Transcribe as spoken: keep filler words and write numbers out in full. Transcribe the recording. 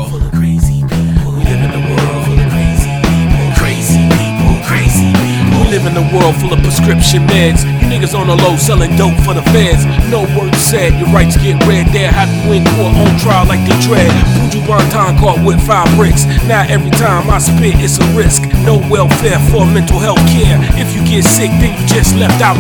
full of crazy people. We live in a world full of crazy people. Crazy people, crazy people. We live in a world full of prescription meds. You niggas on the low selling dope for the feds. No word said, your rights get read. There how to win court on trial like they dread. Buju Banton caught with five bricks. Now every time I spit, it's a risk. No welfare for mental health care. If you get sick, then you just left out.